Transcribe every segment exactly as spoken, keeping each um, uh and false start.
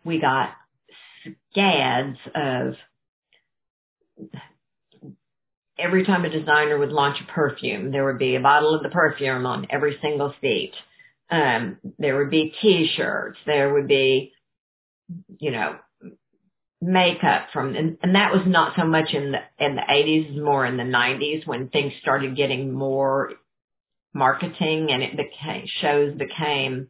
we got scads of every time a designer would launch a perfume, there would be a bottle of the perfume on every single seat. Um, there would be T-shirts. There would be, you know, makeup from, and, and that was not so much in the in the eighties, more in the nineties when things started getting more marketing and it became shows became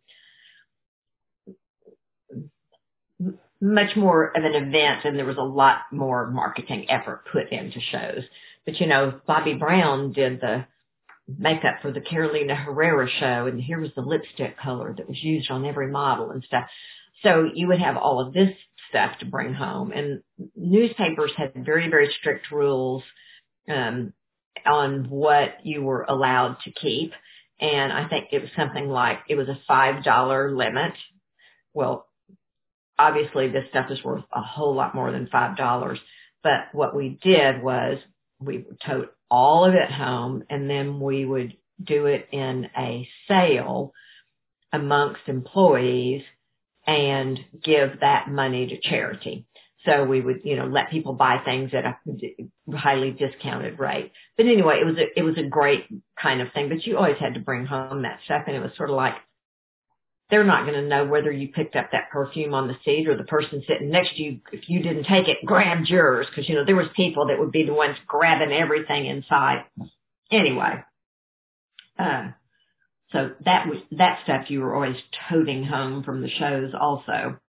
much more of an event and there was a lot more marketing effort put into shows. But you know, Bobbi Brown did the makeup for the Carolina Herrera show, and here was the lipstick color that was used on every model and stuff. So you would have all of this stuff to bring home. And newspapers had very, very strict rules um, on what you were allowed to keep. And I think it was something like, it was a five dollar limit. Well, obviously this stuff is worth a whole lot more than five dollars. But what we did was we would tote all of it home, and then we would do it in a sale amongst employees and give that money to charity. So we would, you know, let people buy things at a highly discounted rate. But anyway, it was a, it was a great kind of thing, but you always had to bring home that stuff. And it was sort of like, they're not going to know whether you picked up that perfume on the seat or the person sitting next to you. If you didn't take it, grabbed yours. Cause you know, there was people that would be the ones grabbing everything inside. Anyway, uh, so that was, that stuff you were always toting home from the shows also.